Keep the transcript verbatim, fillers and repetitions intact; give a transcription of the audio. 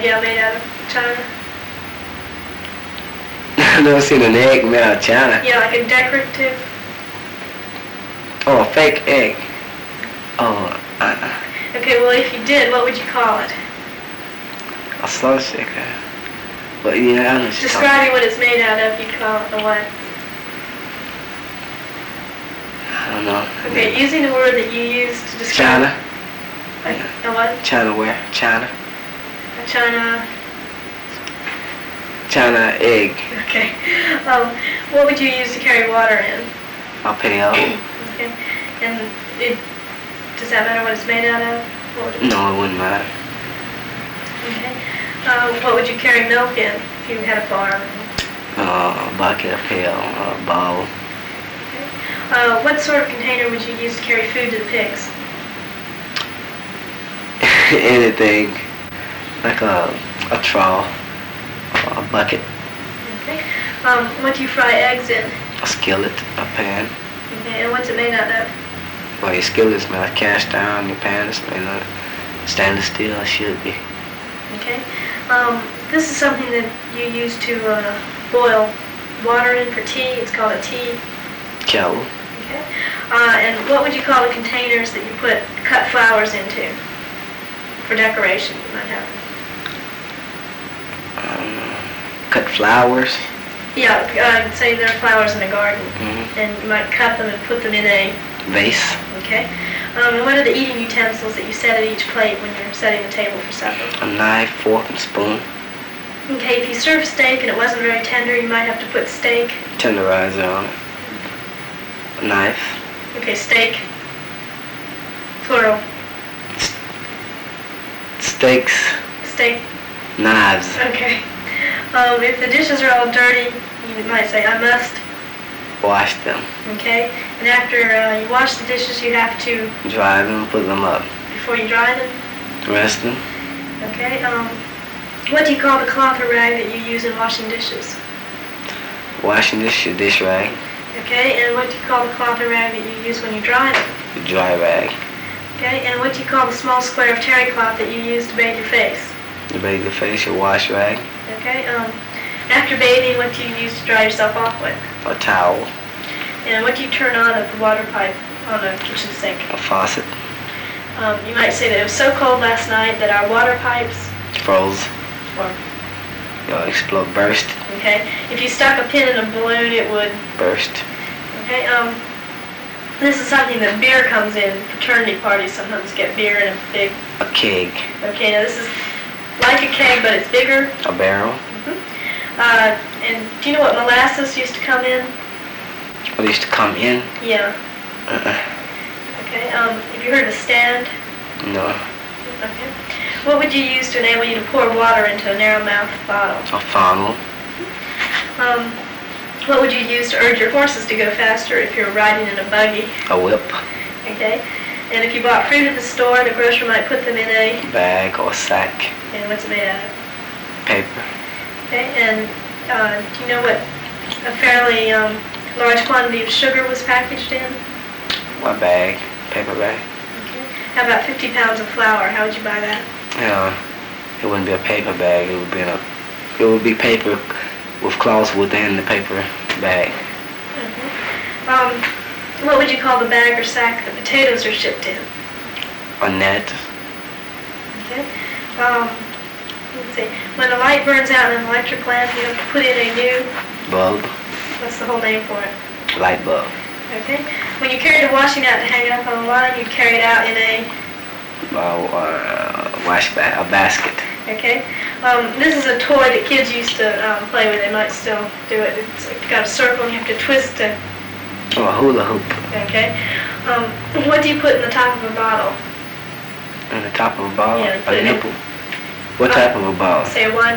yeah, made out of China? I've never seen an egg made out of China. Yeah, like a decorative. Oh, a fake egg. Oh, uh, Okay, well, if you did, what would you call it? a slow shaker. But yeah, I know what you're talking Describing what it's made out of, you'd call it a what? I don't know. Okay, using the word that you used to describe... China. Like, a what? China where? China. A China... China egg. Okay. Um, what would you use to carry water in? A pail. Okay. And it... Does that matter what it's made out of? What would it No, it wouldn't matter. Okay. Uh, what would you carry milk in if you had a farm? Uh, a bucket, a pail, a bowl. Okay. Uh, what sort of container would you use to carry food to the pigs? Anything. Like a, a trough, a bucket, Okay. Um, what do you fry eggs in? a skillet, a pan. Okay. And what's it made out of? Well, your skillet's made of cast iron, your pan is made of stainless steel, it should be. Okay. Um, this is something that you use to uh, boil water in for tea. It's called a tea. Kettle. Okay. Uh, and what would you call the containers that you put cut flowers into for decoration? You might have. Um, cut flowers. Yeah. Uh, say there are flowers in a garden, Mm-hmm. and you might cut them and put them in a Vase. Okay. Um, and what are the eating utensils that you set at each plate when you're setting the table for supper? A knife, fork, and spoon. Okay, if you serve steak and it wasn't very tender, you might have to put steak. Tenderizer on it. A knife. Okay, steak. Plural. Steaks. Steak. Knives. Okay. Um, if the dishes are all dirty, you might say, I must. Wash them. Okay. And after uh, you wash the dishes, you have to, Dry them, put them up. before you dry them. Rest them. Okay. Um, what do you call the cloth or rag that you use in washing dishes? Washing dish, your dish rag. Okay. And what do you call the cloth or rag that you use when you dry them? Your dry rag. Okay. And what do you call the small square of terry cloth that you use to bathe your face? You bathe your face, your wash rag. Okay. Um, after bathing, what do you use to dry yourself off with? A towel. And what do you turn on at the water pipe on the kitchen sink? A faucet. Um, you might say that it was so cold last night that our water pipes Froze. were, You'll explode. Burst. okay? If you stuck a pin in a balloon, it would, Burst. okay? Um, this is something that beer comes in. Fraternity parties sometimes get beer in a big, A keg. okay, now this is like a keg, but it's bigger. A barrel. Uh, and do you know what molasses used to come in? What used to come in? Yeah. Uh-uh. Okay, um, have you heard of a stand? No. Okay. What would you use to enable you to pour water into a narrow-mouthed bottle? A funnel. Um, what would you use to urge your horses to go faster if you're riding in a buggy? A whip. Okay. And if you bought fruit at the store, the grocer might put them in a... Bag or sack. And what's it made out of? Paper. Okay. And uh, do you know what a fairly um, large quantity of sugar was packaged in? What bag? Paper bag. Okay. How about fifty pounds of flour? How would you buy that? Yeah. It wouldn't be a paper bag. It would be in a. It would be paper with cloths within the paper bag. Okay. Um, what would you call the bag or sack that potatoes are shipped in? A net. Okay. Um, let's see. When a light burns out in an electric lamp, you have to put in a new. Bulb. What's the whole name for it? Light bulb. Okay. When you carry the washing out to hang it up on the line, you carry it out in a. Uh, uh, wash ba- a basket. Okay. Um, this is a toy that kids used to um, play with. They might still do it. It's got a circle and you have to twist it. Oh, a hula hoop. Okay. Um, what do you put in the top of a bottle? On the top of a ball. Yeah, put a it in. nipple. What type of a ball? Say a wine.